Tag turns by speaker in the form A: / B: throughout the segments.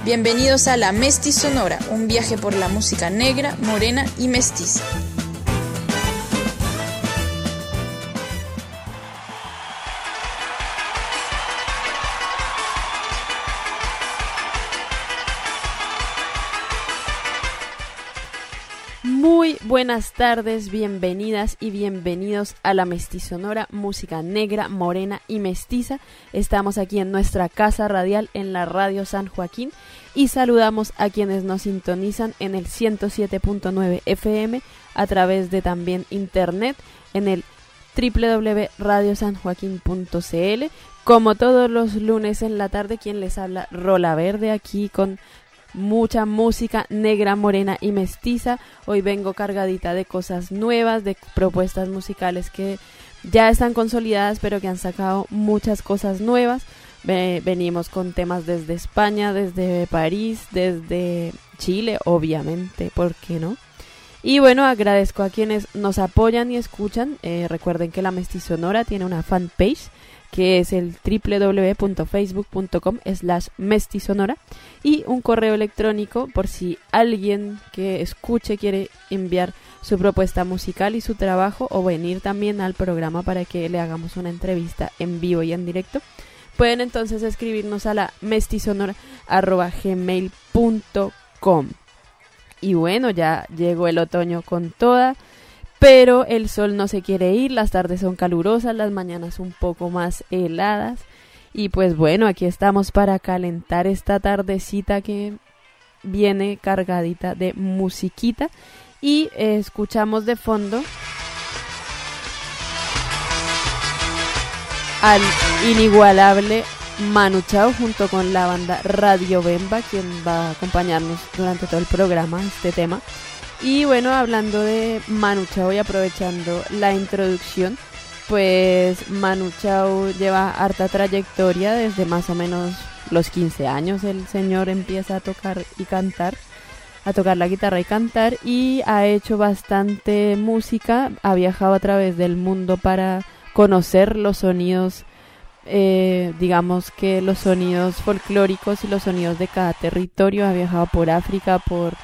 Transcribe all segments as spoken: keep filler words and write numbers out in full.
A: Bienvenidos a La Mestizonora, un viaje por la música negra, morena y mestiza.
B: Muy buenas tardes, bienvenidas y bienvenidos a La Mestizonora, música negra, morena y mestiza. Estamos aquí en nuestra casa radial en la Radio San Joaquín y saludamos a quienes nos sintonizan en el ciento siete punto nueve F M a través de también internet en el doble u doble u doble u punto radio san joaquín punto c l. Como todos los lunes en la tarde, quien les habla, Rola Verde, aquí con mucha música negra, morena y mestiza. Hoy vengo cargadita de cosas nuevas, de propuestas musicales que ya están consolidadas, pero que han sacado muchas cosas nuevas. Venimos con temas desde España, desde París, desde Chile, obviamente, ¿por qué no? Y bueno, agradezco a quienes nos apoyan y escuchan. Eh, recuerden que La Mestizonora tiene una fanpage, que es el doble u doble u doble u punto facebook punto com slash mestizonora, y un correo electrónico por si alguien que escuche quiere enviar su propuesta musical y su trabajo o venir también al programa para que le hagamos una entrevista en vivo y en directo. Pueden entonces escribirnos a la mestizonora arroba gmail punto com. Y bueno, ya llegó el otoño con toda, pero el sol no se quiere ir, las tardes son calurosas, las mañanas un poco más heladas. Y pues bueno, aquí estamos para calentar esta tardecita que viene cargadita de musiquita. Y eh, escuchamos de fondo al inigualable Manu Chao junto con la banda Radio Bemba, quien va a acompañarnos durante todo el programa, este tema. Y bueno, hablando de Manu Chao y aprovechando la introducción, pues Manu Chao lleva harta trayectoria desde más o menos los quince años. El señor empieza a tocar y cantar, a tocar la guitarra y cantar, y ha hecho bastante música, ha viajado a través del mundo para conocer los sonidos, eh, digamos que los sonidos folclóricos y los sonidos de cada territorio. Ha viajado por África, por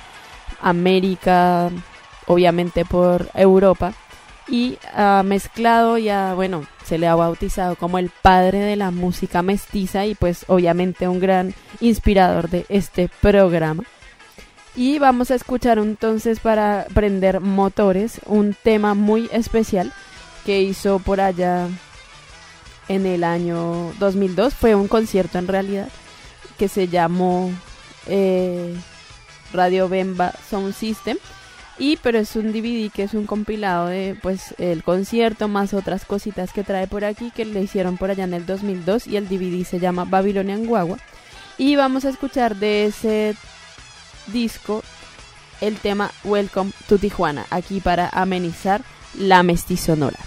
B: América, obviamente por Europa, y ha mezclado y ha, bueno, se le ha bautizado como el padre de la música mestiza y pues obviamente un gran inspirador de este programa. Y vamos a escuchar entonces, para prender motores, un tema muy especial que hizo por allá en el año dos mil dos. Fue un concierto en realidad que se llamó eh, Radio Bemba Sound System, y pero es un D V D que es un compilado de pues el concierto más otras cositas que trae por aquí que le hicieron por allá en el dos mil dos, y el D V D se llama Babylonian Guagua. Y vamos a escuchar de ese disco el tema Welcome to Tijuana, aquí para amenizar La Mestizonora.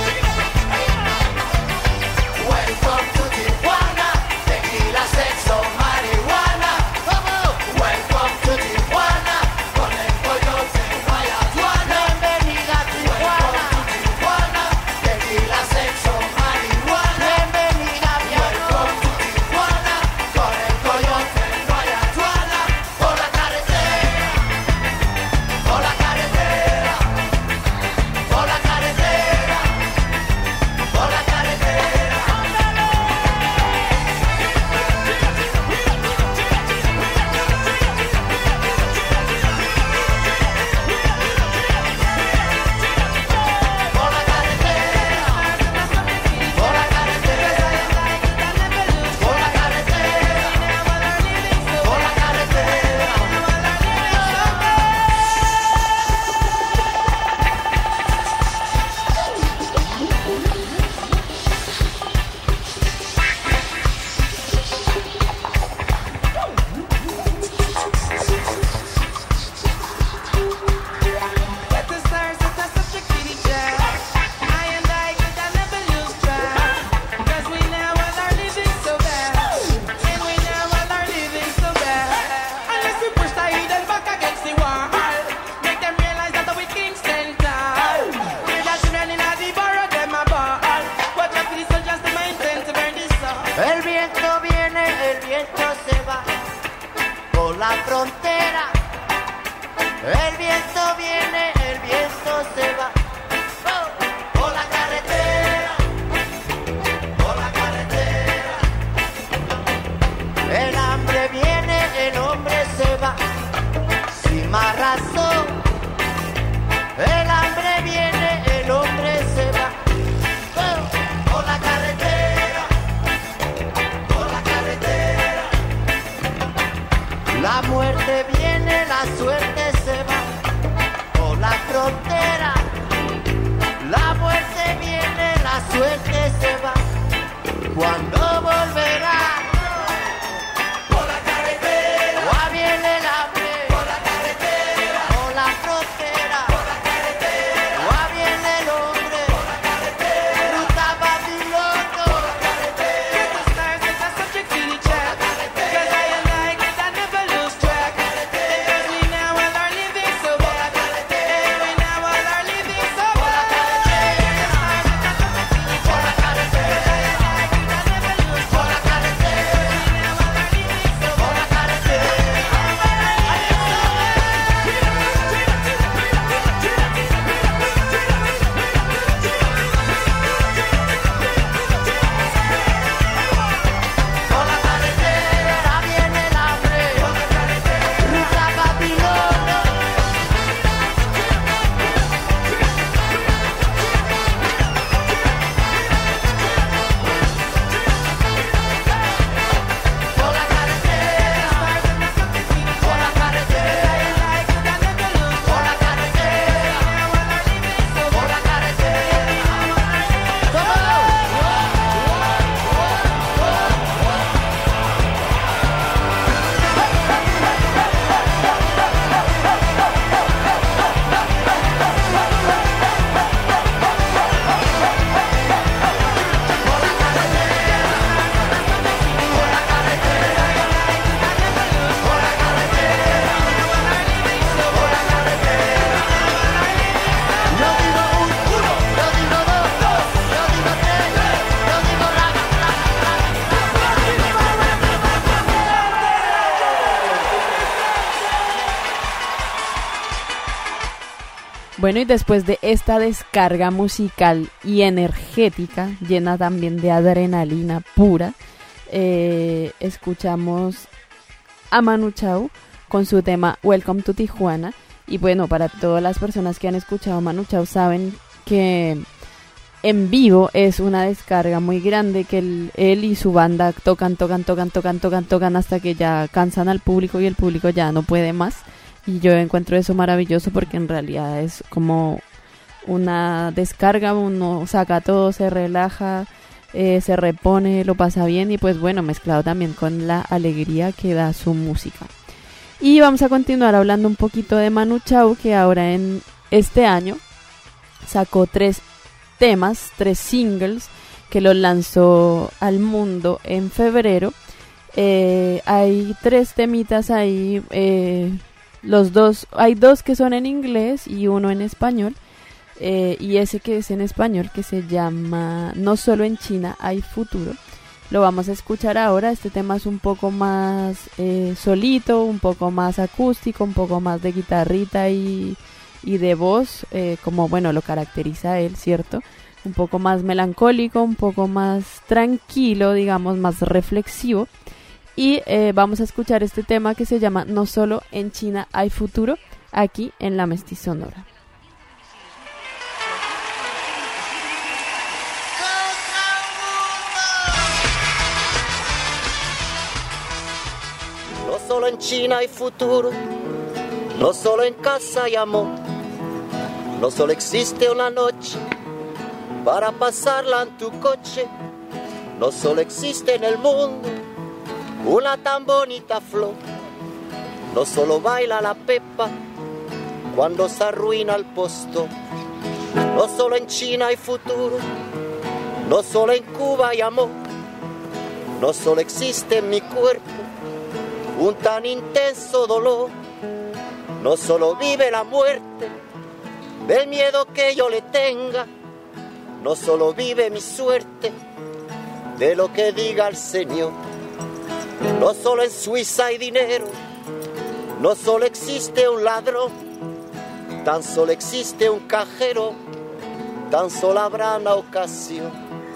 C: So la frontera. El viento viene, el viento se va. Oh, por la carretera, por la carretera. El hambre viene, el hombre se va. Sin más razón. El hambre viene, el hombre se va. Oh, por la carretera, por la carretera. La muerte viene, la suerte se va. Por la frontera. La muerte viene, la suerte se va. ¿Cuándo volverá? Por la carretera. Ya viene el hambre. Por la carretera. Por la frontera. Por la carretera. Ya viene el hombre. Por la carretera. Ruta Babilonia. Por la carretera. Get the stars, it's a subject to the track. Because I and I get I never lose track. Because we now all are living so bad. We now all are living so bad. Por la carretera. Por la carretera. Por la carretera. Por la carretera viene el hambre. Por la carretera. Ruta Babilonia. Por la carretera. Por la carretera. Por la carretera. Por la carretera. Yo digo un, uno, yo digo dos, dos, yo digo tres, yo digo raga,
B: Bueno, y después de esta descarga musical y energética, llena también de adrenalina pura, eh, escuchamos a Manu Chao con su tema Welcome to Tijuana. Y bueno, para todas las personas que han escuchado a Manu Chao saben que en vivo es una descarga muy grande, que él, él y su banda tocan, tocan, tocan, tocan, tocan, tocan hasta que ya cansan al público y el público ya no puede más. Y yo encuentro eso maravilloso porque en realidad es como una descarga, uno saca todo, se relaja, eh, se repone, lo pasa bien y pues bueno, mezclado también con la alegría que da su música. Y vamos a continuar hablando un poquito de Manu Chao, que ahora en este año sacó tres temas, tres singles, que los lanzó al mundo en febrero. Eh, hay tres temitas ahí, eh, los dos, hay dos que son en inglés y uno en español. Eh, y ese que es en español, que se llama No solo en China hay futuro, lo vamos a escuchar ahora. Este tema es un poco más eh, solito, un poco más acústico, un poco más de guitarrita y, y de voz, eh, como bueno lo caracteriza a él, ¿cierto? Un poco más melancólico, un poco más tranquilo, digamos, más reflexivo. Y eh, vamos a escuchar este tema que se llama No solo en China hay futuro, aquí en La Mestizonora.
C: No solo en China hay futuro, no solo en casa hay amor, no solo existe una noche para pasarla en tu coche, no solo existe en el mundo una tan bonita flor, no solo baila la pepa cuando se arruina el postón, no solo en China hay futuro, no solo en Cuba hay amor, no solo existe en mi cuerpo un tan intenso dolor, no solo vive la muerte del miedo que yo le tenga, no solo vive mi suerte de lo que diga el Señor, no solo en Suiza hay dinero, No solo existe un ladrón, tan solo existe un cajero, tan solo habrá una ocasión.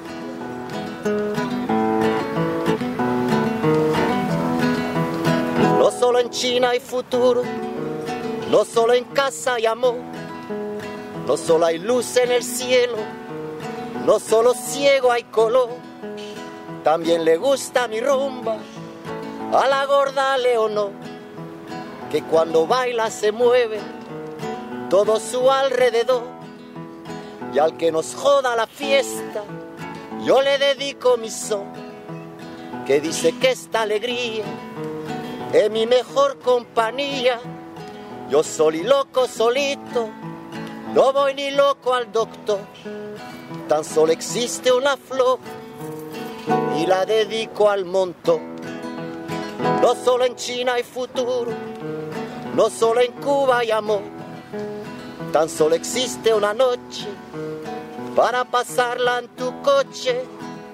C: No solo en China hay futuro, no solo en casa hay amor, no solo hay luz en el cielo, no solo ciego hay color, también le gusta mi rumba a la gorda Leonor, que cuando baila se mueve todo su alrededor, y al que nos joda la fiesta yo le dedico mi son, que dice que esta alegría es mi mejor compañía. Yo soy loco solito, no voy ni loco al doctor, tan solo existe una flor y la dedico al montón. No solo en China hay futuro, no solo en Cuba hay amor, tan solo existe una noche para pasarla en tu coche.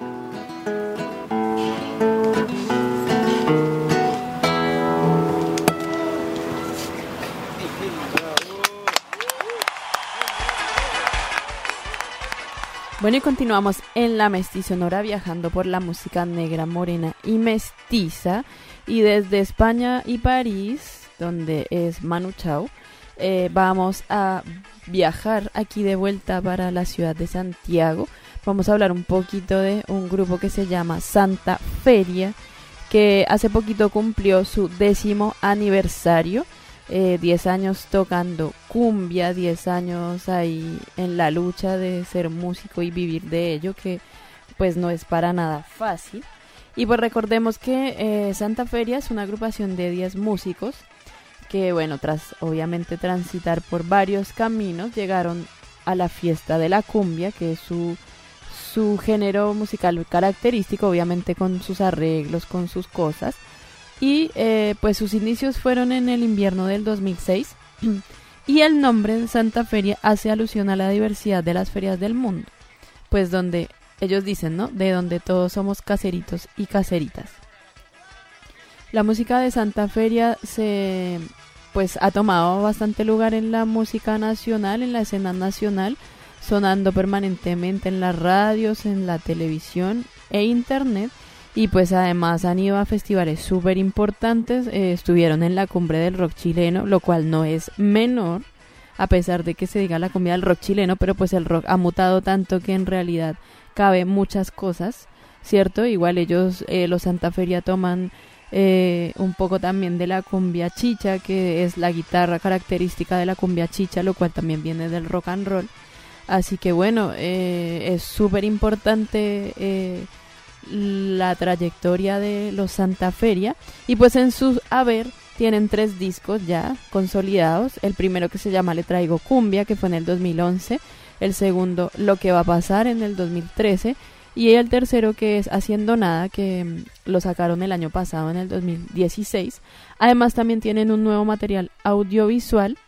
B: Bueno, y continuamos en la Mestizonora viajando por la música negra, morena y mestiza. Y desde España y París, donde es Manu Chao, eh, vamos a viajar aquí de vuelta para la ciudad de Santiago. Vamos a hablar un poquito de un grupo que se llama Santa Feria, que hace poquito cumplió su décimo aniversario. Eh, diez años tocando cumbia, diez años ahí en la lucha de ser músico y vivir de ello, que pues no es para nada fácil. Y pues recordemos que eh, Santa Feria es una agrupación de diez músicos que, bueno, tras obviamente transitar por varios caminos, llegaron a la fiesta de la cumbia, que es su, su género musical característico, obviamente con sus arreglos, con sus cosas. Y eh, pues sus inicios fueron en el invierno del dos mil seis y el nombre de Santa Feria hace alusión a la diversidad de las ferias del mundo, pues donde ellos dicen, ¿no? De donde todos somos caseritos y caseritas. La música de Santa Feria se pues ha tomado bastante lugar en la música nacional, en la escena nacional, sonando permanentemente en las radios, en la televisión e internet. Y pues además han ido a festivales súper importantes, eh, estuvieron en la cumbre del rock chileno, lo cual no es menor, a pesar de que se diga la cumbia del rock chileno, pero pues el rock ha mutado tanto que en realidad cabe muchas cosas, ¿cierto? Igual ellos, eh, los Santa Feria, toman eh, un poco también de la cumbia chicha, que es la guitarra característica de la cumbia chicha, lo cual también viene del rock and roll. Así que bueno, eh, es súper importante eh, la trayectoria de los Santa Feria, y pues en su haber tienen tres discos ya consolidados. El primero, que se llama Le Traigo Cumbia, que fue en el dos mil once, el segundo, Lo que va a pasar, en el dos mil trece, y el tercero, que es Haciendo Nada, que mm, lo sacaron el año pasado, en el dos mil dieciséis. Además también tienen un nuevo material audiovisual,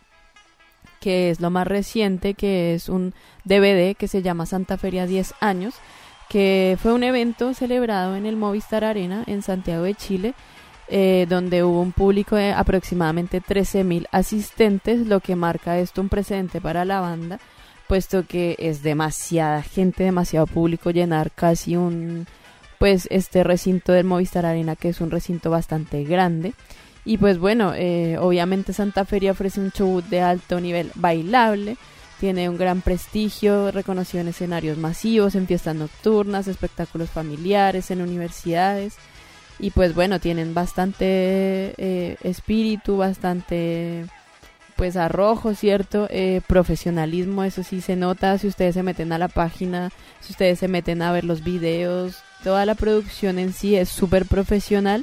B: que es lo más reciente, que es un D V D que se llama Santa Feria diez años, que fue un evento celebrado en el Movistar Arena en Santiago de Chile, eh, donde hubo un público de aproximadamente trece mil asistentes, lo que marca esto un precedente para la banda, puesto que es demasiada gente, demasiado público, llenar casi un, pues este recinto del Movistar Arena, que es un recinto bastante grande. Y pues bueno, eh, obviamente Santa Feria ofrece un show de alto nivel bailable, tiene un gran prestigio, reconocido en escenarios masivos, en fiestas nocturnas, espectáculos familiares, en universidades. Y pues bueno, tienen bastante eh, espíritu, bastante pues arrojo, ¿cierto? Eh, profesionalismo, eso sí se nota si ustedes se meten a la página, si ustedes se meten a ver los videos. Toda la producción en sí es súper profesional.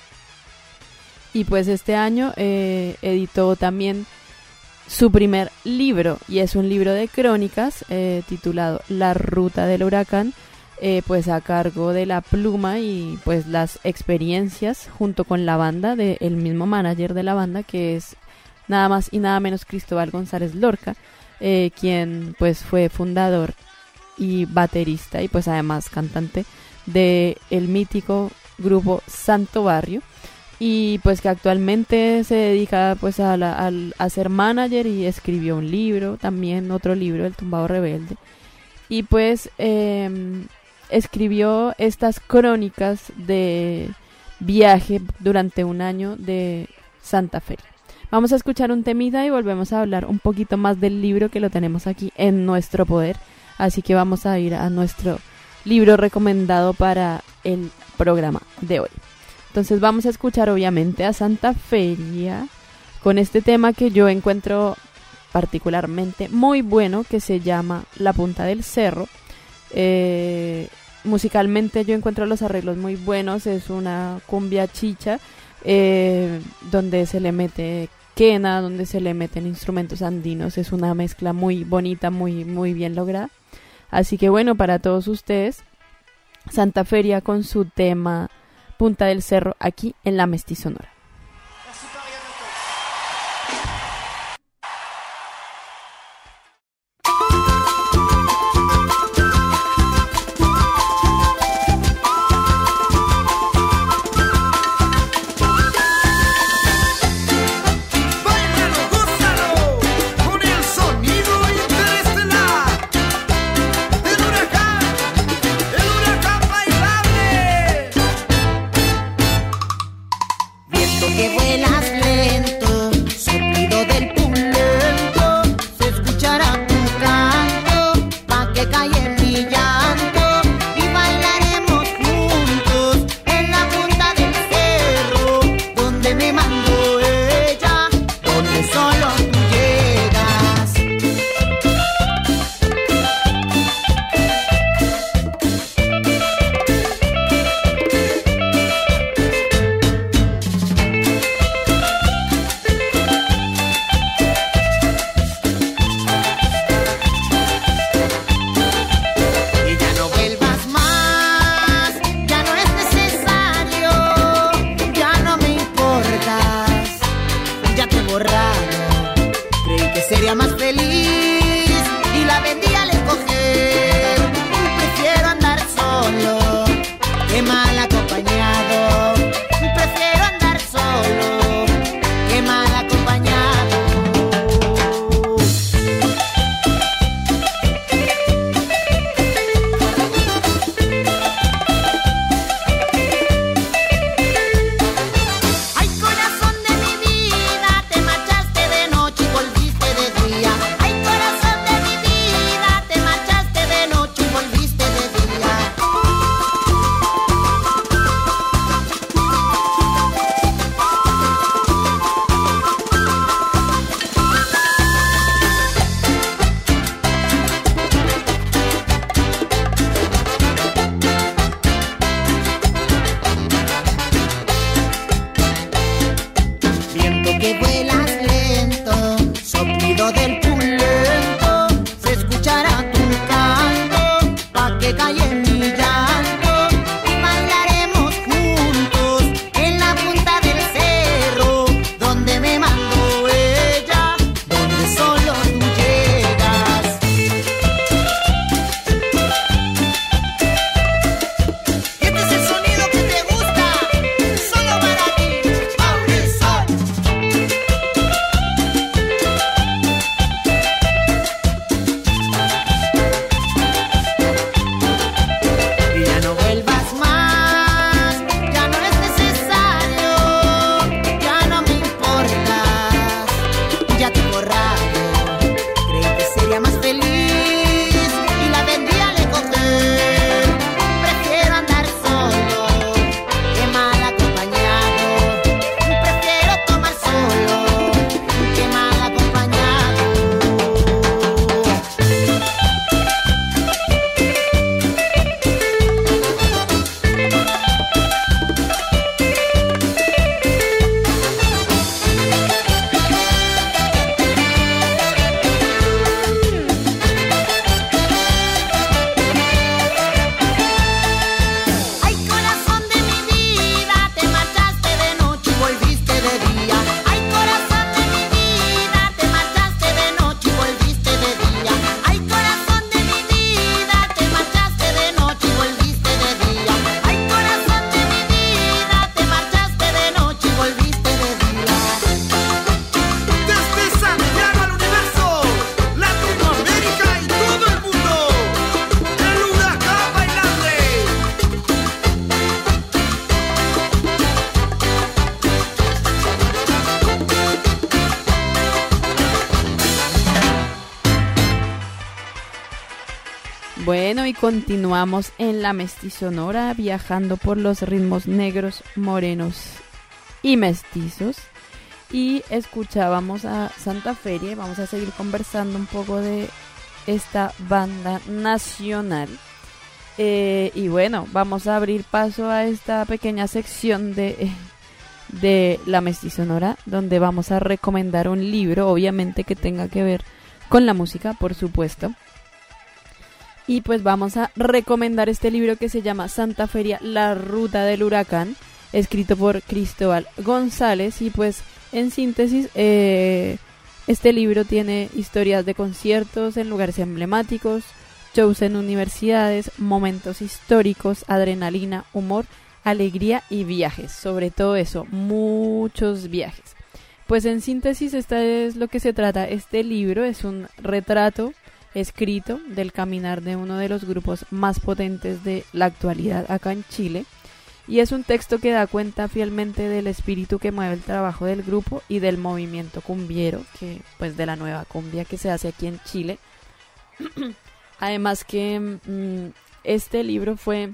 B: Y pues este año eh, editó también su primer libro, y es un libro de crónicas eh, titulado La Ruta del Huracán, eh, pues a cargo de la pluma y pues las experiencias junto con la banda del mismo manager de la banda, que es nada más y nada menos Cristóbal González Lorca, eh, quien pues fue fundador y baterista y pues además cantante de el mítico grupo Santo Barrio. y pues que actualmente se dedica pues a, la, a, a ser manager y escribió un libro, también otro libro, El Tumbado Rebelde, y pues eh, escribió estas crónicas de viaje durante un año de Santa Feria. Vamos a escuchar un temita y volvemos a hablar un poquito más del libro, que lo tenemos aquí en nuestro poder, así que vamos a ir a nuestro libro recomendado para el programa de hoy. Entonces vamos a escuchar obviamente a Santa Feria con este tema que yo encuentro particularmente muy bueno, que se llama La Punta del Cerro. Eh, musicalmente yo encuentro los arreglos muy buenos, es una cumbia chicha eh, donde se le mete quena, donde se le meten instrumentos andinos, es una mezcla muy bonita, muy, muy bien lograda. Así que bueno, para todos ustedes, Santa Feria con su tema Punta del Cerro, aquí en la Mestizonora.
D: Viento
B: Bueno, y continuamos en la Mestizonora viajando por los ritmos negros, morenos y mestizos. Y escuchábamos a Santa Feria y vamos a seguir conversando un poco de esta banda nacional. Eh, y bueno, vamos a abrir paso a esta pequeña sección de, de la Mestizonora, donde vamos a recomendar un libro, obviamente que tenga que ver con la música, por supuesto. Y pues vamos a recomendar este libro que se llama Santa Feria, la ruta del huracán, escrito por Cristóbal González. Y pues en síntesis, eh, este libro tiene historias de conciertos en lugares emblemáticos, shows en universidades, momentos históricos, adrenalina, humor, alegría y viajes. Sobre todo eso, muchos viajes. Pues en síntesis, esta es lo que se trata. Este libro es un retrato escrito del caminar de uno de los grupos más potentes de la actualidad acá en Chile, y es un texto que da cuenta fielmente del espíritu que mueve el trabajo del grupo y del movimiento cumbiero, que pues de la nueva cumbia que se hace aquí en Chile. Además que mmm, este libro fue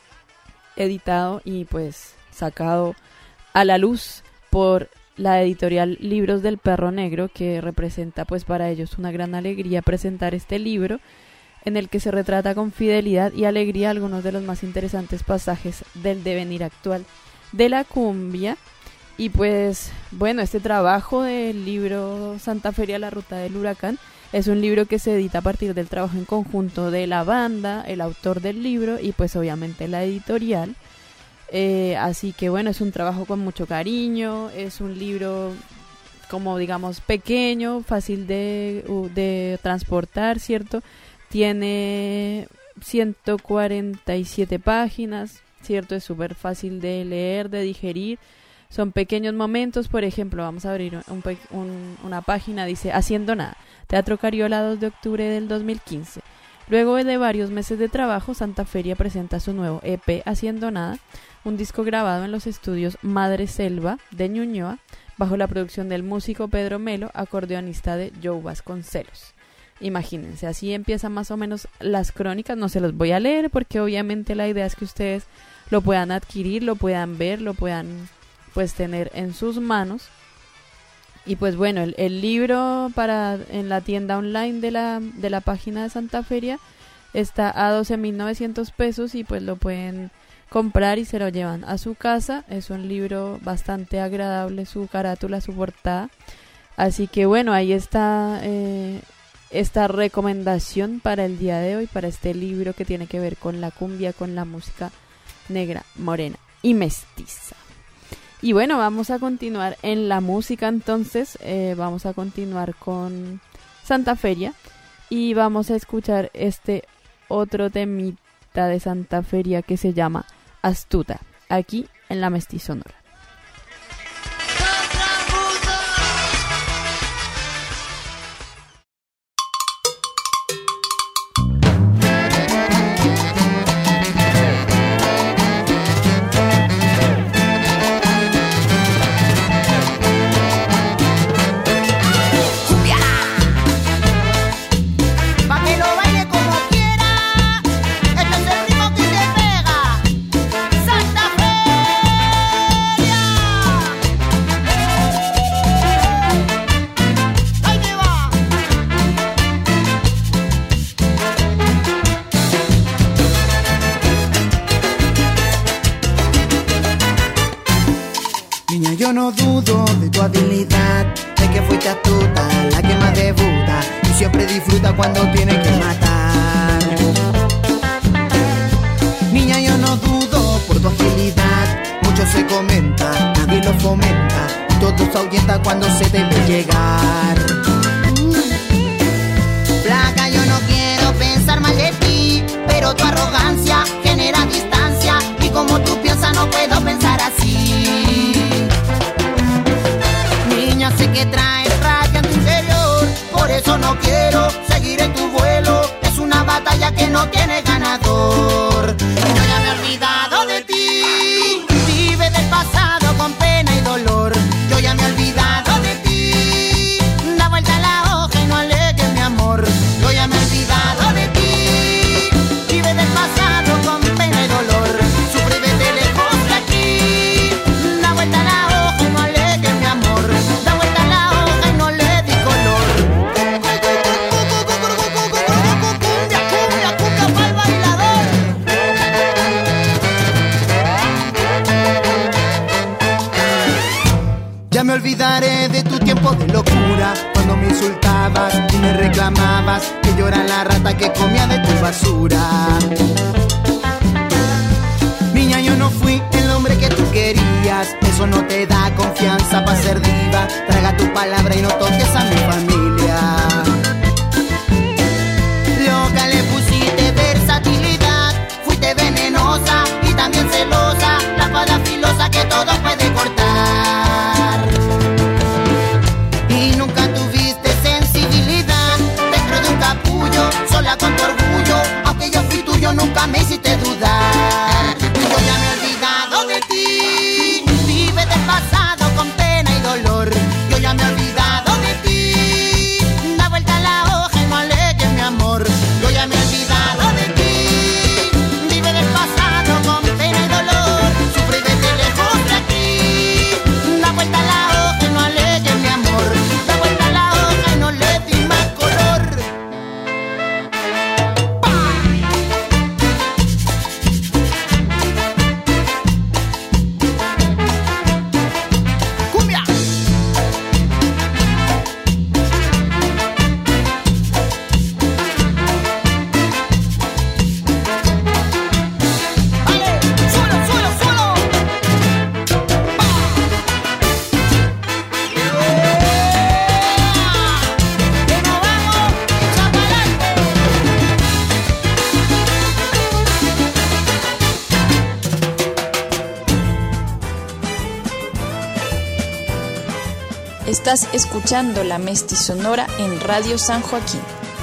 B: editado y pues sacado a la luz por la editorial Libros del Perro Negro, que representa pues para ellos una gran alegría presentar este libro, en el que se retrata con fidelidad y alegría algunos de los más interesantes pasajes del devenir actual de la cumbia. Y pues bueno, este trabajo del libro Santa Feria, la ruta del huracán, es un libro que se edita a partir del trabajo en conjunto de la banda, el autor del libro y pues obviamente la editorial. Eh, así que bueno, es un trabajo con mucho cariño, es un libro como digamos pequeño, fácil de, de transportar, ¿cierto? Tiene ciento cuarenta y siete páginas, ¿cierto? Es súper fácil de leer, de digerir. Son pequeños momentos, por ejemplo, vamos a abrir un, un, una página, dice Haciendo Nada, Teatro Cariola, dos de octubre del dos mil quince. Luego de varios meses de trabajo, Santa Feria presenta su nuevo E P Haciendo Nada, un disco grabado en los estudios Madre Selva de Ñuñoa, bajo la producción del músico Pedro Melo, acordeonista de Joe Vasconcelos. Imagínense, así empiezan más o menos las crónicas. No se los voy a leer porque obviamente la idea es que ustedes lo puedan adquirir, lo puedan ver, lo puedan pues tener en sus manos. Y pues bueno, el, el libro para en la tienda online de la, de la página de Santa Feria está a doce mil novecientos pesos y pues lo pueden comprar y se lo llevan a su casa. Es un libro bastante agradable, su carátula, su portada. Así que bueno, ahí está eh, esta recomendación para el día de hoy, para este libro que tiene que ver con la cumbia, con la música negra, morena y mestiza. Y bueno, vamos a continuar en la música entonces, eh, vamos a continuar con Santa Feria y vamos a escuchar este otro temita de Santa Feria que se llama Astuta, aquí en la Mestizonora.
D: Yo no dudo de tu habilidad, de que fuiste astuta, la que más debuta y siempre disfruta cuando tiene que matar. Niña, yo no dudo por tu agilidad, mucho se comenta, nadie lo fomenta, y todo se ahuyenta cuando se te ve llegar. Flaca, yo no quiero pensar mal de ti, pero tu arrogancia genera distancia, y como tú piensas no puedo pensar así. Sé que traes rabia en tu interior, por eso no quiero seguir en tu vuelo. Es una batalla que no tiene ganador. Y yo ya me he olvidado de ti, vive del pasado con pena y dolor. Yo ya me he olvidado de ti, da vuelta a la hoja y no alegues mi amor. Yo ya me he olvidado de ti, ya me olvidaré de tu tiempo de locura, cuando me insultabas y me reclamabas que yo era la rata que comía de tu basura. Niña, yo no fui el hombre que tú querías, eso no te da confianza para ser diva. Traga tu palabra y no toques a mi familia. Loca, le pusiste versatilidad, fuiste venenosa y también celosa, la espada filosa que todo puede cortar. Y nunca tuviste sensibilidad, dentro de un capullo, sola con tu orgullo, aunque yo fui tuyo nunca me hiciste dudar. Yo ya me he olvidado de ti, vive del pasado con pena y dolor. Yo ya me he olvidado de ti, da vuelta la hoja y no alegues mi amor. Yo ya me he olvidado de ti, vive del pasado con pena y dolor. Sufre desde lejos de aquí, da vuelta la hoja y no alegues mi amor. Da vuelta la hoja y no le di más color. ¡Cumbia! ¡Vale! ¡Suelo, suelo, suelo! ¡Pa! ¡Que nos vamos! ¡Echa pa'lante!
A: Estás escuchando La Mestizonora en Radio San Joaquín.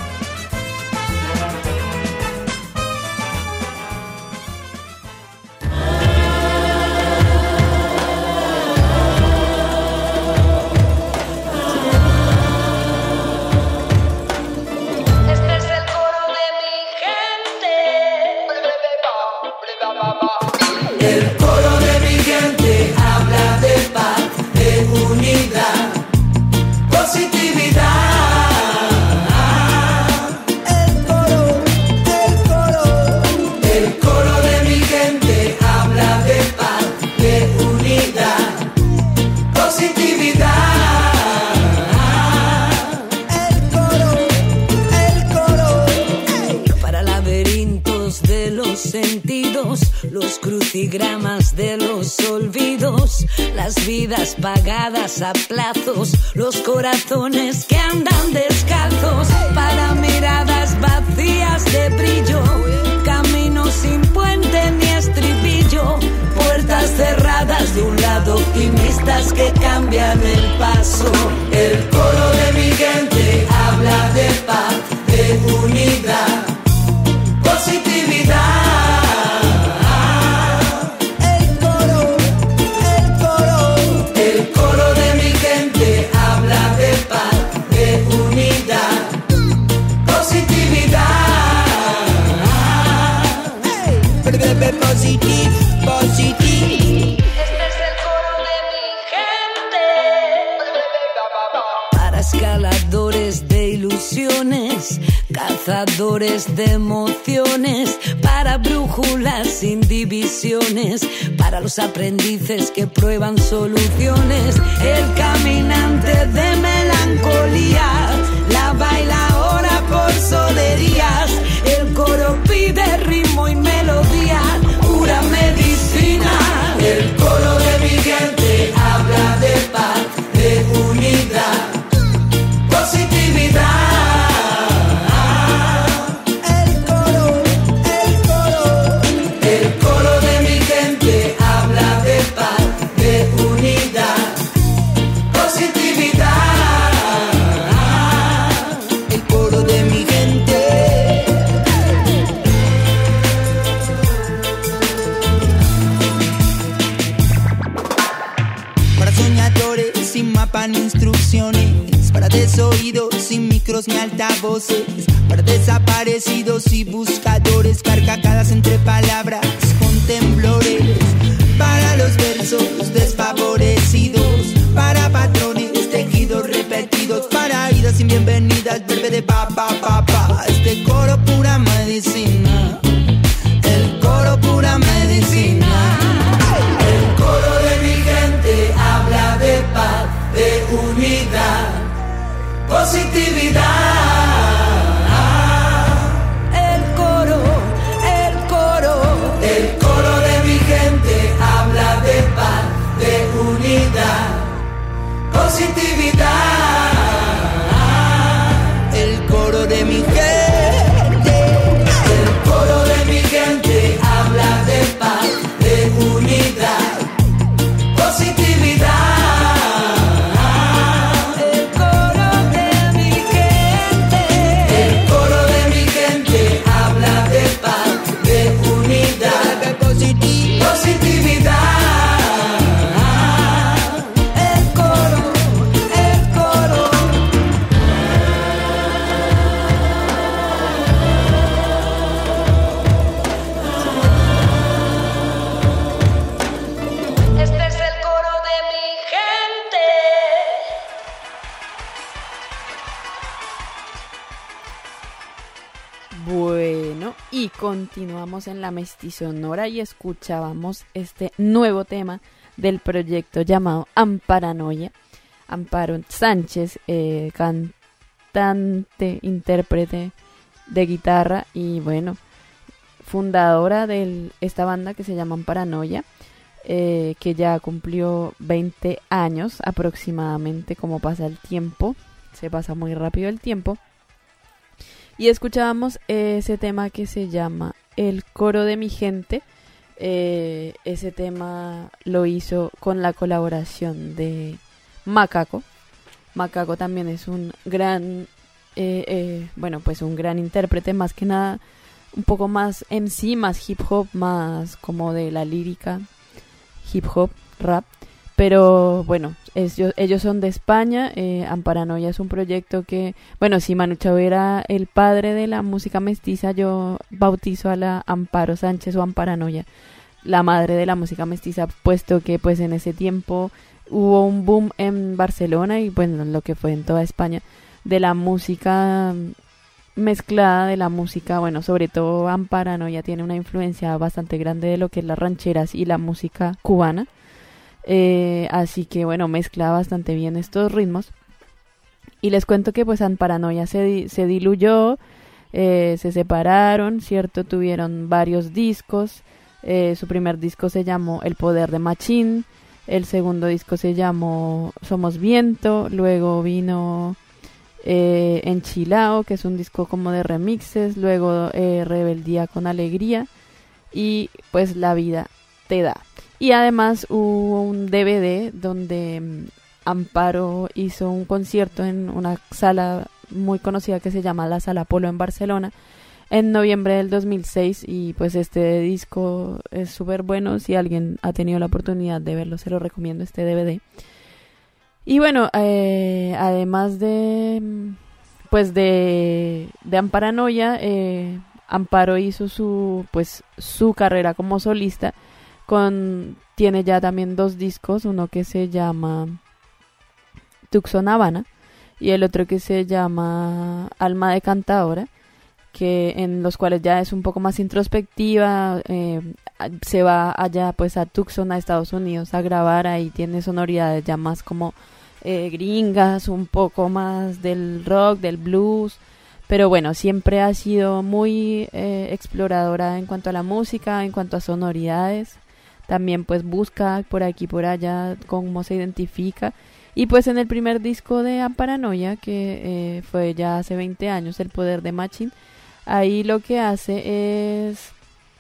E: Este es el coro de mi gente.
F: El coro de mi gente habla de paz, de unidad, positividad. El coro, el coro. El coro de mi gente habla de paz, de unidad, positividad. El coro, el coro. Para laberintos de los sentidos, los crucigramas de los olvidos, las vidas pagadas a plazos, los corazones que andan descalzos, para miradas vacías de brillo, caminos sin puente ni estribillo, puertas cerradas de un lado, optimistas que cambian el paso. El coro de mi gente habla de paz, de unidad, positividad. El coro, el coro. El coro de mi gente habla de paz, de unidad, positividad. Positive, positive.
E: Este es el coro de mi gente.
F: Para escaladores de ilusiones, cazadores de emociones, para brújulas sin divisiones, para los aprendices que prueban soluciones, el caminante de melancolía, la baila ahora por solerías, el coro pide ritmo y melodía, pura medicina. El coro de mi gente habla de paz, de unidad, positividad. El coro, el coro. El coro de mi gente habla de paz, de unidad, positividad. El coro de mi gente.
D: Para soñadores sin mapa ni instrucciones, para desoídos sin micros ni altavoces, para desaparecidos y buscadores, carcajadas entre palabras con temblores, para los versos desfavorecidos, para patrones tejidos repetidos, para idas sin bienvenidas, verbe de pa pa pa pa. Este coro pura medicina, el coro pura medicina.
F: El coro de mi gente habla de paz,
B: continuamos en la Mestizonora y escuchábamos este nuevo tema del proyecto llamado Amparanoia. Amparo Sánchez, eh, cantante, intérprete de guitarra y bueno, fundadora de esta banda que se llama Amparanoia, eh, que ya cumplió veinte años aproximadamente. Como pasa el tiempo, se pasa muy rápido el tiempo. Y escuchábamos ese tema que se llama El Coro de mi Gente. Eh, ese tema lo hizo con la colaboración de Macaco. Macaco también es un gran, eh, eh, bueno, pues un gran intérprete, más que nada, un poco más M C, más hip hop, más como de la lírica, hip hop, rap. Pero bueno, ellos, ellos son de España. eh, Amparanoia es un proyecto que, bueno, si Manu Chao era el padre de la música mestiza, yo bautizo a la Amparo Sánchez o Amparanoia, la madre de la música mestiza, puesto que pues en ese tiempo hubo un boom en Barcelona y bueno, lo que fue en toda España, de la música mezclada, de la música, bueno, sobre todo Amparanoia tiene una influencia bastante grande de lo que es las rancheras y la música cubana. Eh, así que bueno, mezcla bastante bien estos ritmos. Y les cuento que pues Amparanoia se, di- se diluyó, eh, se separaron, ¿cierto? Tuvieron varios discos. Eh, su primer disco se llamó El Poder de Machín. El segundo disco se llamó Somos Viento. Luego vino eh, Enchilao, que es un disco como de remixes. Luego eh, Rebeldía con Alegría. Y pues La Vida Te Da. Y además hubo un D V D donde um, Amparo hizo un concierto en una sala muy conocida que se llama la Sala Polo en Barcelona en noviembre del dos mil seis. Y pues este disco es súper bueno. Si alguien ha tenido la oportunidad de verlo, se lo recomiendo, este D V D. Y bueno, eh, además de pues de, de Amparanoia, eh, Amparo hizo su pues su carrera como solista. Con, tiene ya también dos discos, uno que se llama Tucson Habana y el otro que se llama Alma de Cantadora, que en los cuales ya es un poco más introspectiva. eh, se va allá pues a Tucson, a Estados Unidos, a grabar. Ahí tiene sonoridades ya más como eh, gringas, un poco más del rock, del blues. Pero bueno, siempre ha sido muy eh, exploradora en cuanto a la música, en cuanto a sonoridades. También pues busca por aquí por allá cómo se identifica. Y pues en el primer disco de Amparanoia, que eh, fue ya hace veinte años, El Poder de Machín, ahí lo que hace es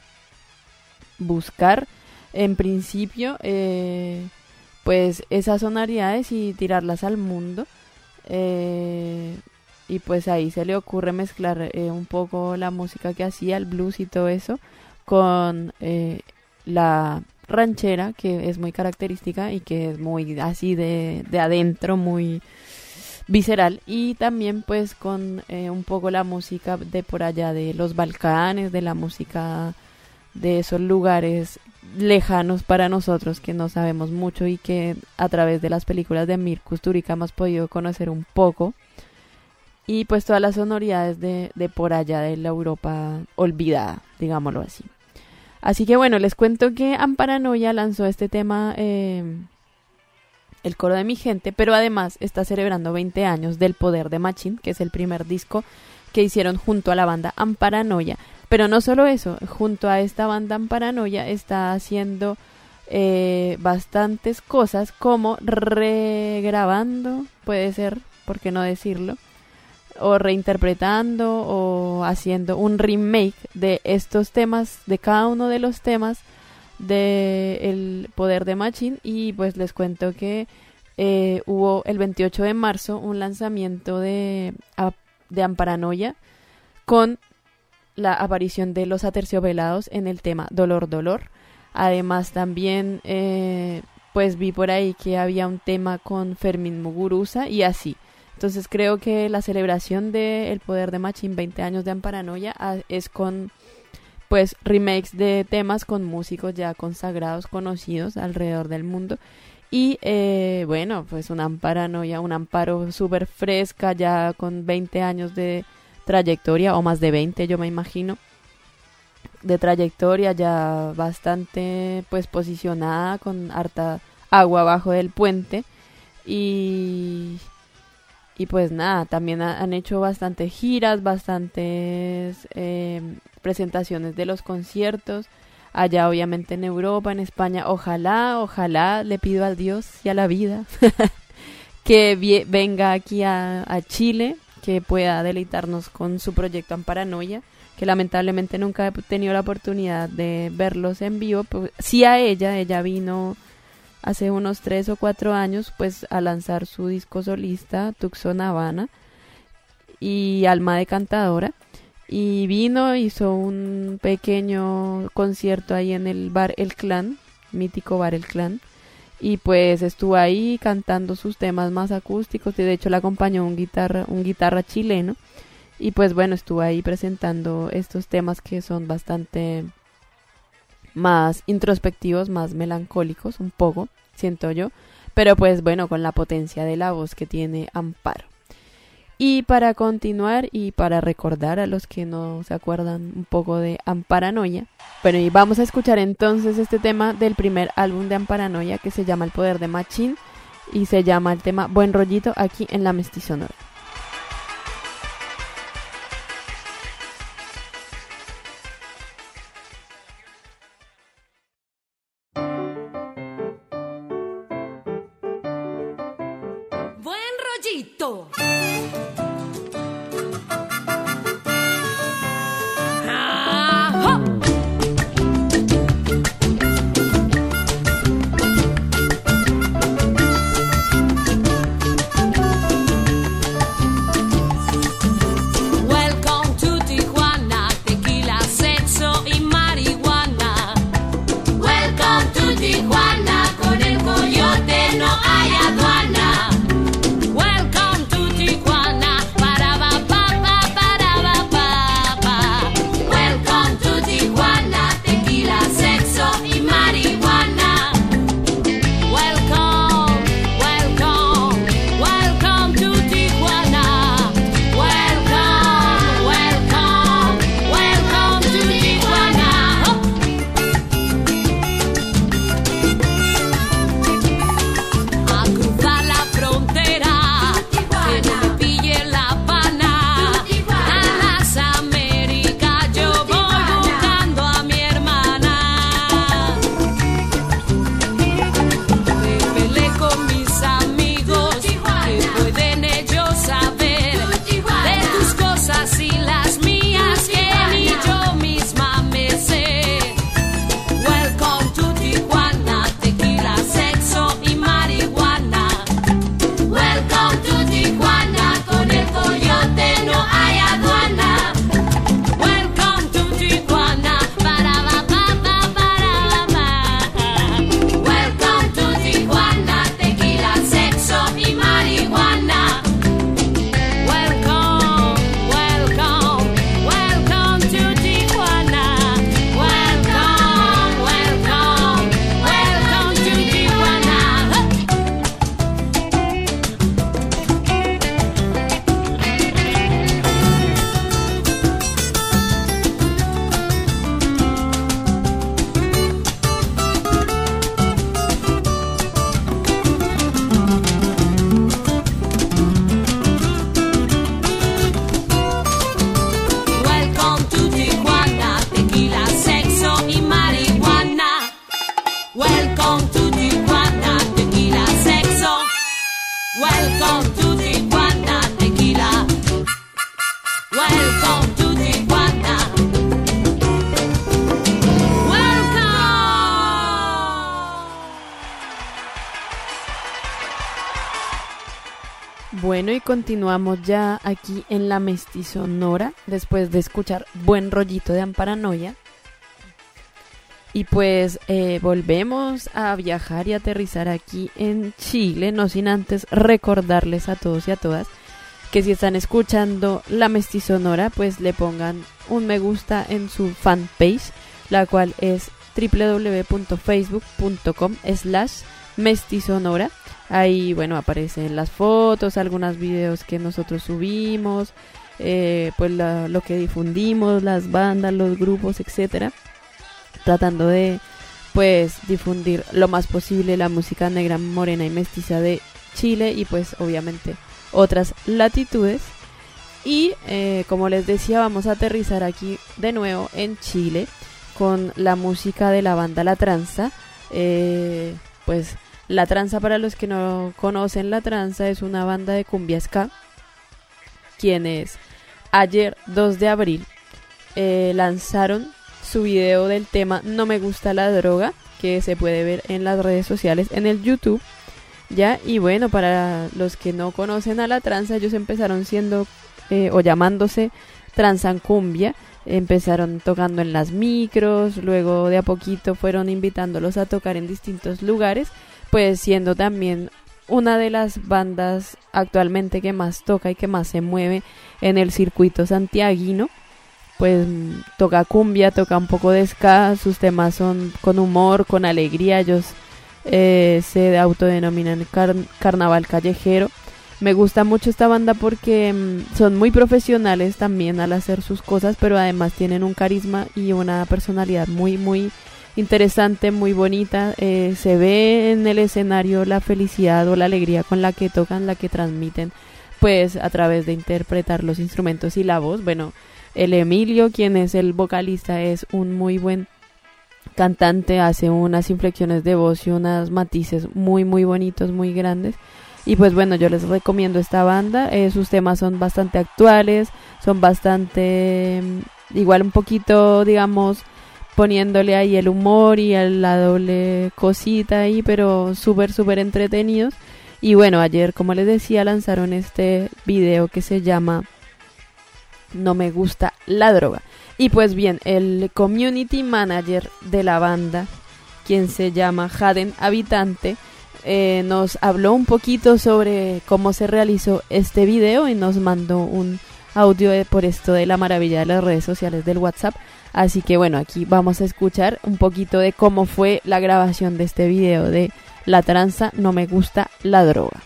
B: buscar en principio eh, pues esas sonoridades y tirarlas al mundo. Eh, y pues ahí se le ocurre mezclar eh, un poco la música que hacía, el blues y todo eso, con eh, la ranchera, que es muy característica y que es muy así de, de adentro, muy visceral. Y también pues con eh, un poco la música de por allá de los Balcanes, de la música de esos lugares lejanos para nosotros, que no sabemos mucho y que a través de las películas de Mir Kusturica hemos podido conocer un poco. Y pues todas las sonoridades de, de por allá de la Europa olvidada, digámoslo así. Así que bueno, les cuento que Amparanoia lanzó este tema, eh, El Coro de mi Gente, pero además está celebrando veinte años del Poder de Machín, que es el primer disco que hicieron junto a la banda Amparanoia. Pero no solo eso, junto a esta banda Amparanoia está haciendo eh, bastantes cosas, como regrabando, puede ser, ¿por qué no decirlo?, o reinterpretando o haciendo un remake de estos temas, de cada uno de los temas de El Poder de Machín. Y pues les cuento que eh, hubo el veintiocho de marzo un lanzamiento de, de Amparanoia con la aparición de Los Aterciopelados en el tema Dolor Dolor. Además también eh, pues vi por ahí que había un tema con Fermín Muguruza y así. Entonces creo que la celebración de El Poder de Machín, veinte años de Amparanoia, es con pues remakes de temas con músicos ya consagrados, conocidos alrededor del mundo. Y eh, bueno, pues una Amparanoia, un Amparo súper fresca, ya con veinte años de trayectoria, o más de veinte yo me imagino. de trayectoria, ya bastante pues posicionada, con harta agua abajo del puente. Y, y pues nada, también ha, han hecho bastantes giras, bastantes eh, presentaciones de los conciertos, allá obviamente en Europa, en España. Ojalá, ojalá, le pido a Dios y a la vida que vie- venga aquí a, a Chile, que pueda deleitarnos con su proyecto Amparanoia, que lamentablemente nunca he tenido la oportunidad de verlos en vivo. Pues, sí, a ella, ella vino hace unos tres o cuatro años pues a lanzar su disco solista, Tucson Habana y Alma de Cantadora, y vino, hizo un pequeño concierto ahí en el bar El Clan, mítico bar El Clan, y pues estuvo ahí cantando sus temas más acústicos, y de hecho le acompañó un guitarra, un guitarra chileno, y pues bueno, estuvo ahí presentando estos temas que son bastante más introspectivos, más melancólicos, un poco, siento yo, pero pues bueno, con la potencia de la voz que tiene Amparo. Y para continuar y para recordar a los que no se acuerdan un poco de Amparanoia, bueno, y vamos a escuchar entonces este tema del primer álbum de Amparanoia, que se llama El Poder de Machín, y se llama el tema Buen Rollito, aquí en La Mestizonora.
F: Buen rollito. ¡Ajá! Welcome to Tijuana, tequila, sexo y marihuana. Welcome to Tijuana, con el coyote no hay aduana. Welcome to Tijuana, para ba pa pa para ba pa pa. Welcome to Tijuana, tequila, sexo y marihuana. Welcome, welcome, welcome to Tijuana. Welcome, welcome, welcome to Tijuana. Oh. A cruzar la frontera, que no me pille la pana. A las Américas yo voy buscando a mi hermana. Me peleé con mis amigos, que pueden ellos saber de tus cosas y las mías, que ni yo misma me sé. Welcome to Tijuana, tequila, sexo y marihuana. Welcome to Tijuana, con el coyote no hay aduana. Welcome to Tijuana, para ba pa pa para ba pa. Welcome to Tijuana, tequila, sexo y marihuana. Welcome, welcome, welcome to Tijuana. Welcome, welcome, welcome to Tijuana. Welcome to Tijuana, tequila, sexo y marihuana. Welcome to Tijuana, tequila, sexo. Welcome to Tijuana, tequila. Welcome to Tijuana. Welcome.
B: Bueno, y continuamos ya aquí en La Mestizonora, después de escuchar Buen Rollito de Amparanoia. Y pues eh, volvemos a viajar y aterrizar aquí en Chile, no sin antes recordarles a todos y a todas que si están escuchando La Mestizonora, pues le pongan un me gusta en su fanpage, la cual es doble u doble u doble u punto facebook punto com slash mestizonora. Ahí, bueno, aparecen las fotos, algunos videos que nosotros subimos, eh, pues la, lo que difundimos, las bandas, los grupos, etcétera, tratando de pues difundir lo más posible la música negra, morena y mestiza de Chile y pues obviamente otras latitudes. Y eh, como les decía, vamos a aterrizar aquí de nuevo en Chile con la música de la banda La Tranza. Eh, pues La Tranza, para los que no conocen, La Tranza es una banda de cumbia ska, quienes ayer dos de abril eh, lanzaron su video del tema No me gusta la droga, que se puede ver en las redes sociales, en el YouTube, ya. Y bueno, para los que no conocen a La Tranza, ellos empezaron siendo eh, o llamándose Transancumbia. Empezaron tocando en las micros, luego de a poquito fueron invitándolos a tocar en distintos lugares, pues siendo también una de las bandas actualmente que más toca y que más se mueve en el circuito santiaguino. Pues toca cumbia, toca un poco de ska, sus temas son con humor, con alegría. Ellos eh, se autodenominan car- carnaval callejero. Me gusta mucho esta banda porque mmm, son muy profesionales también al hacer sus cosas, pero además tienen un carisma y una personalidad muy, muy interesante, muy bonita. Eh, se ve en el escenario la felicidad o la alegría con la que tocan, la que transmiten, pues a través de interpretar los instrumentos y la voz. Bueno, el Emilio, quien es el vocalista, es un muy buen cantante, hace unas inflexiones de voz y unos matices muy, muy bonitos, muy grandes. Y pues bueno, yo les recomiendo esta banda. Eh, sus temas son bastante actuales, son bastante, igual un poquito, digamos, poniéndole ahí el humor y la doble cosita ahí, pero súper, súper entretenidos. Y bueno, ayer, como les decía, lanzaron este video que se llama No me gusta la droga. Y pues bien, el community manager de la banda, quien se llama Jaden Habitante, Eh, nos habló un poquito sobre cómo se realizó este video y nos mandó un audio de, por esto de la maravilla de las redes sociales del WhatsApp. Así que bueno, aquí vamos a escuchar un poquito de cómo fue la grabación de este video de La Tranza, No me gusta la droga.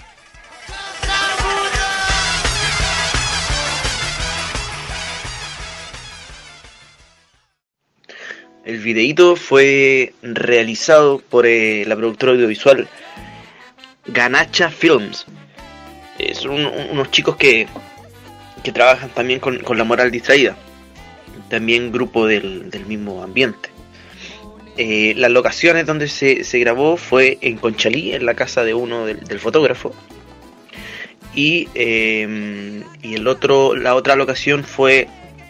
G: El videíto fue realizado por eh, la productora audiovisual Ganacha Films. Eh, son un, unos chicos que, que trabajan también con, con La Moral Distraída. También grupo del, del mismo ambiente. Eh, las locaciones donde se, se grabó fue en Conchalí, en la casa de uno del, del fotógrafo. Y, eh, y el otro, la otra locación fue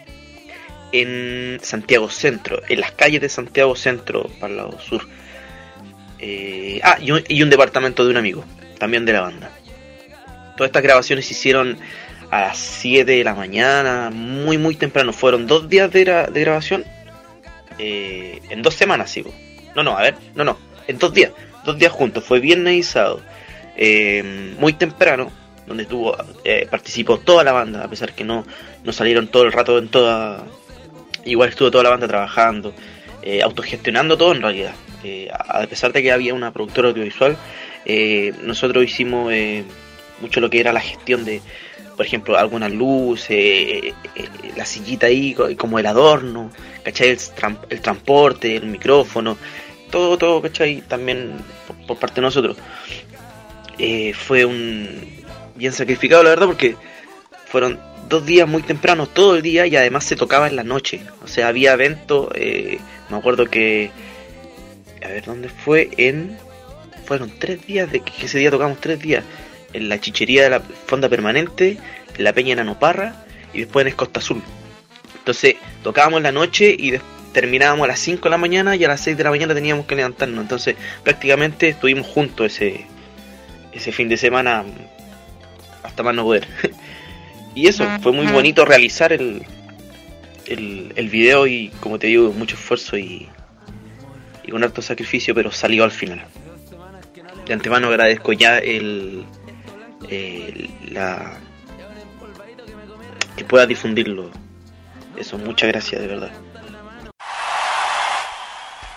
G: en Santiago Centro, en las calles de Santiago Centro, para el lado sur. Eh, ah, y un, y un departamento de un amigo, también de la banda. Todas estas grabaciones se hicieron a las siete de la mañana, muy muy temprano. Fueron dos días de, gra- de grabación, eh, en dos semanas, sigo. No, no, a ver, no, no, en dos días, dos días juntos, fue viernes y sábado, eh, muy temprano, donde tuvo, eh, participó toda la banda, a pesar que no, no salieron todo el rato en toda... Igual estuvo toda la banda trabajando, eh, autogestionando todo en realidad. Eh, a pesar de que había una productora audiovisual, eh, nosotros hicimos eh, mucho lo que era la gestión de, por ejemplo, algunas luces, eh, eh, la sillita ahí como el adorno, ¿cachai? El, tram- el transporte, el micrófono, todo, todo, ¿cachai? También por, por parte de nosotros. Eh, fue un bien sacrificado, la verdad, porque fueron dos días muy tempranos, todo el día, y además se tocaba en la noche. O sea, había eventos, eh, me acuerdo que, a ver, ¿dónde fue? En, fueron tres días, de que ese día tocamos tres días, en la chichería de la Fonda Permanente, en la Peña Nanoparra, y después en el Costa Azul. Entonces, tocábamos en la noche y de, terminábamos a las cinco de la mañana, y a las seis de la mañana teníamos que levantarnos. Entonces, prácticamente estuvimos juntos ese, ese fin de semana, hasta más no poder. Y eso, fue muy bonito realizar el, el, el video y, como te digo, mucho esfuerzo y, y con harto sacrificio, pero salió al final. De antemano agradezco ya el, el la que pueda difundirlo. Eso, muchas gracias, de verdad.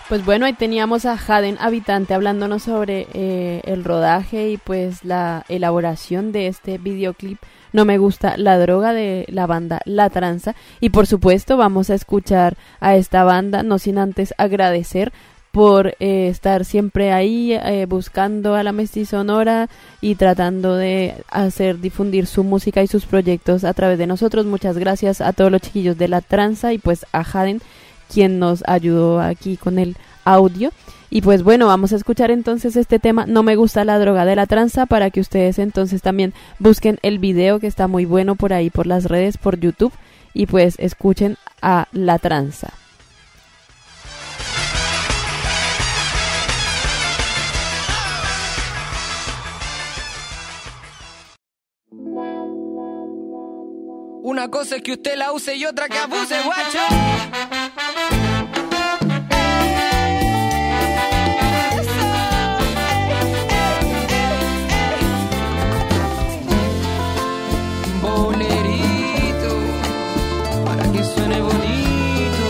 B: Pues bueno, ahí teníamos a Jaden Habitante hablándonos sobre eh, el rodaje y pues la elaboración de este videoclip No me gusta la droga de la banda La Tranza. Y por supuesto vamos a escuchar a esta banda, no sin antes agradecer por eh, estar siempre ahí eh, buscando a la Mestizonora y tratando de hacer difundir su música y sus proyectos a través de nosotros. Muchas gracias a todos los chiquillos de La Tranza y pues a Jaden, quien nos ayudó aquí con el audio. Y pues bueno, vamos a escuchar entonces este tema No me gusta la droga de La Tranza, para que ustedes entonces también busquen el video, que está muy bueno por ahí por las redes, por YouTube, y pues escuchen a La Tranza.
H: Una cosa es que usted la use y otra que abuse, guacho. Bolerito, para que suene bonito.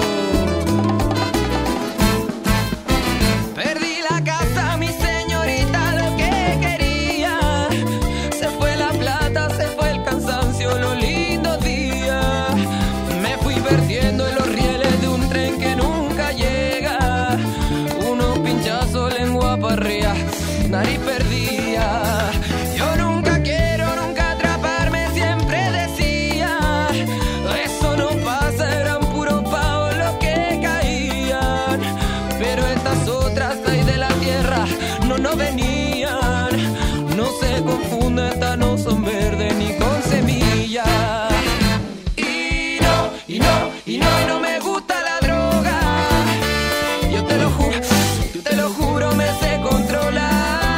H: Perdí la casa, mi señorita, lo que quería. Se fue la plata, se fue el cansancio, lo lindo días. Me fui perdiendo en los rieles de un tren que nunca llega. Unos pinchazos, lengua para arriba, nariz perdida. Yo nunca quiero, nunca atraparme, siempre decía. Eso no pasa, eran puros pavos los que caían. Pero estas otras ahí de la tierra no nos venían. No se confunde, estas no son verdes ni con semillas. Y no, y no, y no, no me gusta la droga. Yo te lo juro, yo te lo juro, me sé controlar.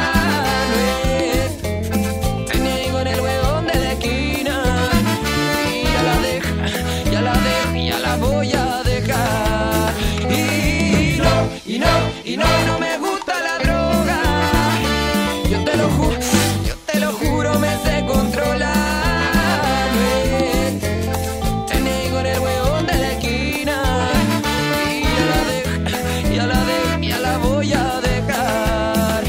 H: Y no, y no, no me gusta la droga. Yo te lo juro, yo te lo juro, me sé controlar. Te niego en el huevón de la esquina. Y ya la dejo, ya la dejo, ya la voy a dejar.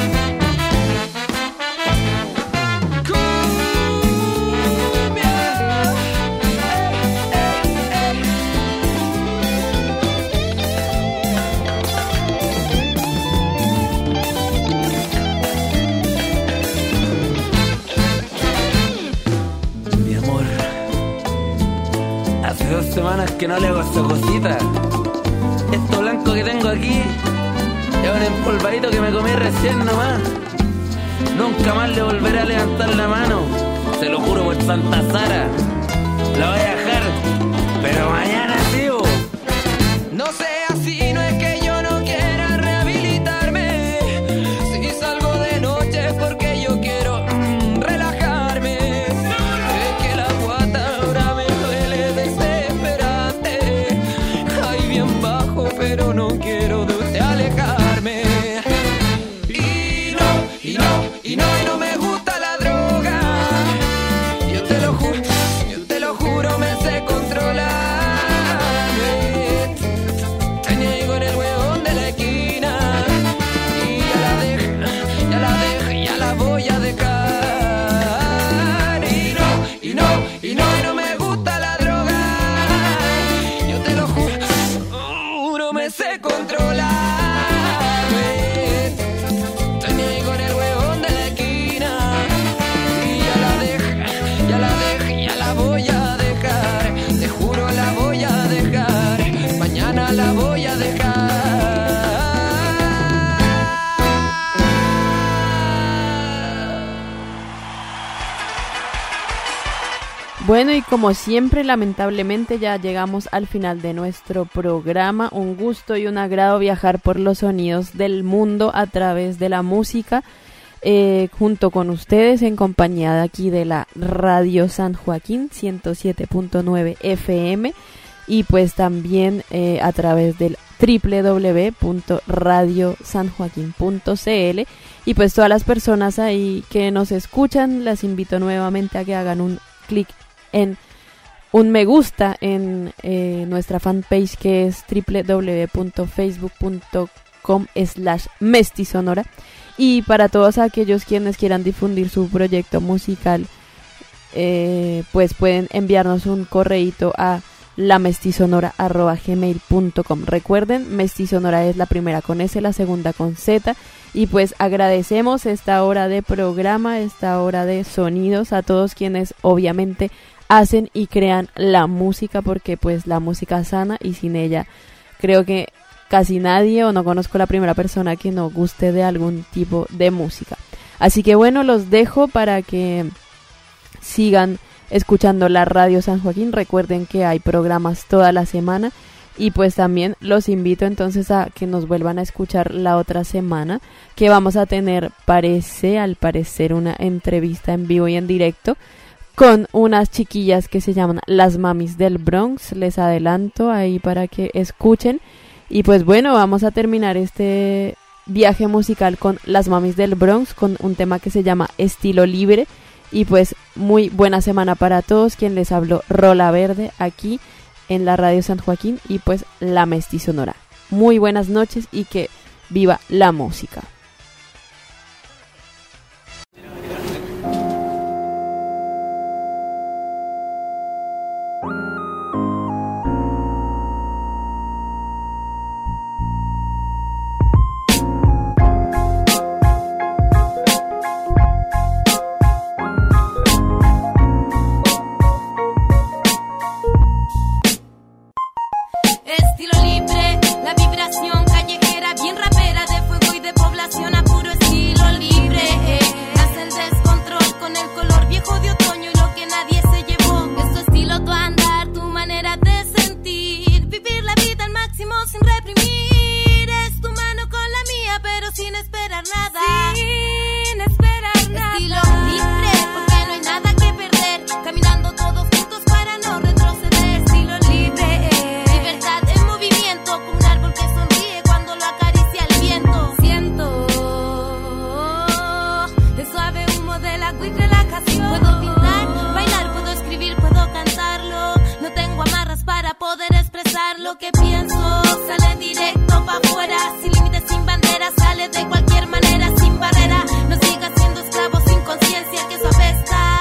H: Cumbia. Dos semanas que no le hago esa cosita. Esto blanco que tengo aquí es un empolvadito que me comí recién nomás. Nunca más le volveré a levantar la mano. Se lo juro por Santa Sara. La voy a dejar, pero mañana tío. No sea así, no es que yo no quiera rehabilitarme. Si salgo de noche es porque yo quiero mm, relajarme. Es que la guata ahora me duele desesperante. Ay, bien bajo, pero no quiero de usted alejarme. Y no, y no, y no, y no me gusta la droga. Yo te lo juro, yo te lo juro, me sé controlar. Te niego en el huevón de la esquina. Y ya la dejo, ya la dejo, ya la voy a dejar. Y no, y no, y no, y no me gusta la droga. Yo te lo juro, juro, me sé controlar. Te niego en el huevón de la esquina. Y ya la dejo, ya la dejo, ya la voy a dejar. Te juro, la voy a dejar. Mañana la voy a dejar.
B: Bueno, y como siempre, lamentablemente ya llegamos al final de nuestro programa. Un gusto y un agrado viajar por los sonidos del mundo a través de la música, eh, junto con ustedes, en compañía de aquí de la Radio San Joaquín ciento siete punto nueve F M, y pues también eh, a través del doble u doble u doble u punto radio san joaquín punto c l. Y pues todas las personas ahí que nos escuchan, las invito nuevamente a que hagan un clic en un me gusta en eh, nuestra fanpage, que es doble u doble u doble u punto facebook punto com slash mestisonora. Y para todos aquellos quienes quieran difundir su proyecto musical, eh, pues pueden enviarnos un correíto a lamestisonora arroba gmail punto com. Recuerden, Mestisonora es la primera con S, la segunda con Z. Y pues agradecemos esta hora de programa, esta hora de sonidos, a todos quienes obviamente hacen y crean la música, porque pues la música sana, y sin ella creo que casi nadie, o no conozco la primera persona que no guste de algún tipo de música. Así que bueno, los dejo para que sigan escuchando la Radio San Joaquín. Recuerden que hay programas toda la semana, y pues también los invito entonces a que nos vuelvan a escuchar la otra semana, que vamos a tener, parece, al parecer, una entrevista en vivo y en directo con unas chiquillas que se llaman Las Mamis del Bronx. Les adelanto ahí para que escuchen. Y pues bueno, vamos a terminar este viaje musical con Las Mamis del Bronx, con un tema que se llama Estilo Libre. Y pues muy buena semana para todos. Quien les habló, Rola Verde, aquí en la Radio San Joaquín y pues la Mestisonora. Muy buenas noches y que viva la música.
I: Estilo libre, la vibración callejera, bien rapera, de fuego y de población a puro estilo libre. Nace el descontrol con el color viejo de otoño y lo que nadie se llevó. Es tu estilo, tu andar, tu manera de sentir, vivir la vida al máximo sin reprimir. Es tu mano con la mía, pero sin esperar nada. Sin esperar nada. Estilo libre, porque no hay nada que perder. Caminando todos juntos para no retroceder. Estilo libre. Como un árbol que sonríe cuando lo acaricia el viento. Siento el suave humo del agua y relajación. Puedo pintar, bailar, puedo escribir, puedo cantarlo. No tengo amarras para poder expresar lo que pienso. Sale directo pa' afuera, sin límites, sin bandera. Sale de cualquier manera, sin barrera. No sigas siendo esclavo sin conciencia, que eso apesta.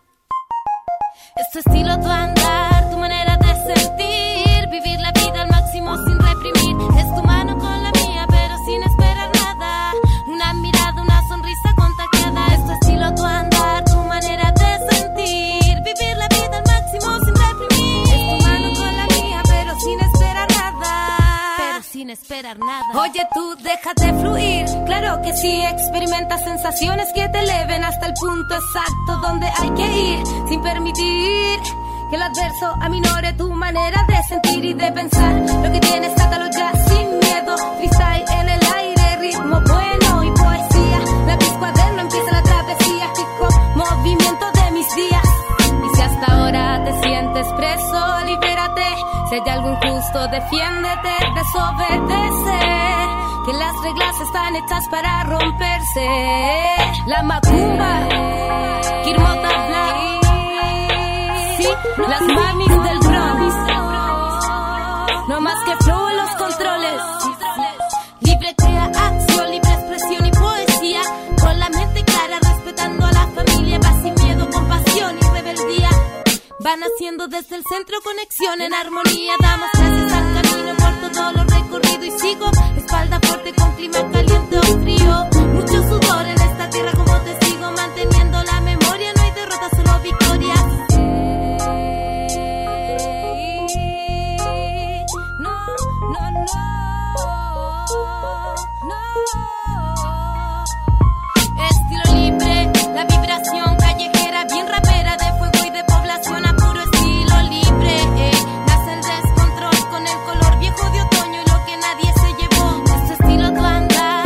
I: Es tu estilo, tu andar, tu manera de sentir, vivir la vida al máximo sin reprimir. Es tu mano con la mía, pero sin esperar nada. Una mirada, una sonrisa contagiada. Es tu estilo, tu andar, tu manera de sentir, vivir la vida al máximo sin reprimir. Es tu mano con la mía, pero sin esperar nada. Pero sin esperar nada. Oye, tú déjate fluir. Claro que sí, experimenta sensaciones que te eleven hasta el punto exacto donde hay que ir, sin permitir que el adverso aminore tu manera de sentir y de pensar. Lo que tienes, sácalo ya sin miedo. Freestyle en el aire, ritmo bueno y poesía. Lápiz, cuaderno, empieza la travesía. Fijo movimiento de mis días. Y si hasta ahora te sientes preso, libérate. Si hay algo injusto, defiéndete, desobedece. Que las reglas están hechas para romperse. La macumba, Kirmota Black. Las mamis del Bronx. No más que flow en los controles. Libre crea acción, libre expresión y poesía. Con la mente clara, respetando a la familia. Va sin miedo, compasión y rebeldía. Van haciendo desde el centro conexión en armonía. Damos gracias al camino por todo lo recorrido y sigo. Espalda fuerte con clima caliente o frío. Mucho sudor en esta tierra como testigo. Manteniendo la memoria, no hay derrota, solo victoria. La vibración callejera, bien rapera, de fuego y de población a puro estilo libre. Eh. Nace el descontrol con el color viejo de otoño y lo que nadie se llevó. Es tu estilo, tu andar.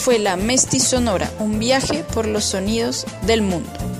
A: fue la Mestizonora, un viaje por los sonidos del mundo.